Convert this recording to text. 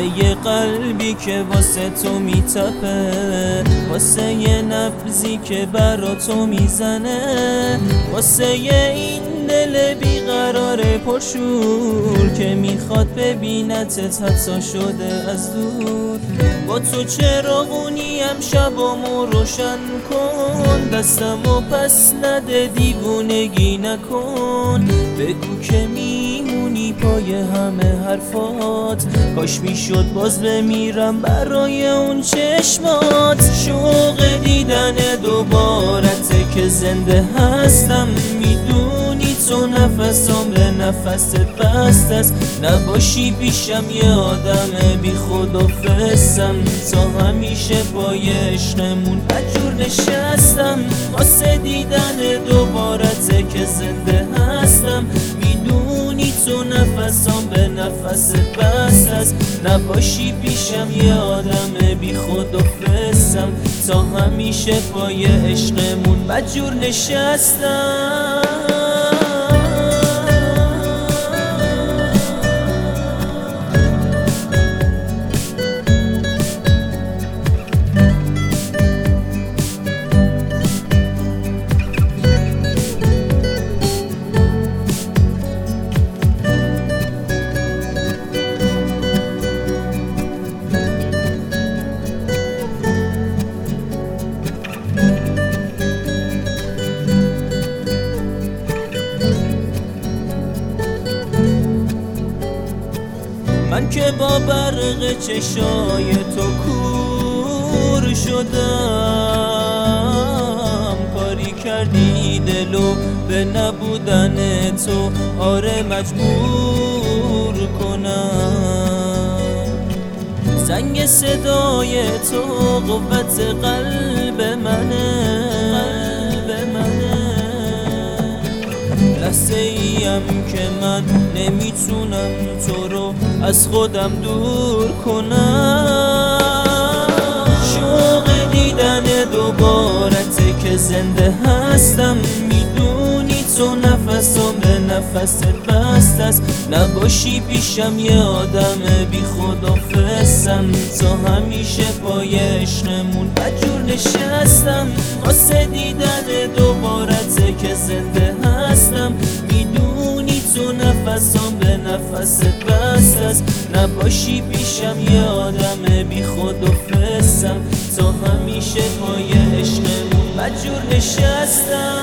یه قلبی که واسه تو میتپه، واسه یه نبضی که برا تو میزنه، واسه این دل بیقرار پرشور که میخواد ببینتت حتی شده از دور. با تو چراغونیم شبامو روشن کن، دستمو پس نده دیوونگی نکن، بگو که میمونی پای همه حرفات، کاش میشد باز بمیرم برای اون چشمات. شوق دیدن دوبارته که زنده هستم، میدونی تو نفسم به نفست بست است، نباشی پیشم یه آدم بی خود و فسم، تا همیشه پای عشقمون بدجور نشستم. واسه دیدن دوبارته که زنده هستم، میدونی تو نفسم به نفست بست است، نباشی پیشم یه آدم بی خود و فسم، تا همیشه پای عشقمون بدجور نشستم. من که با برق چشای تو کور شدم، کاری کردی دلو به نبودن تو آره مجبور کنم. زنگ صدای تو قوت قلب منه، لحظه ایم که من نمیتونم تو رو از خودم دور کنم. شوق دیدن دوبارته که زنده هستم، میدونی تو نفسم به نفست بست است، نباشی پیشم یه آدم بی خود و فسم، تا همیشه پای عشقمون بدجور نشستم. واسه دیدن دوبارته که زنده هستم، میدونی تو نفسم به نفست بست است، نباشی پیشم یه آدم بی خود و فسم، تا همیشه پای عشقمون بدجور نشستم.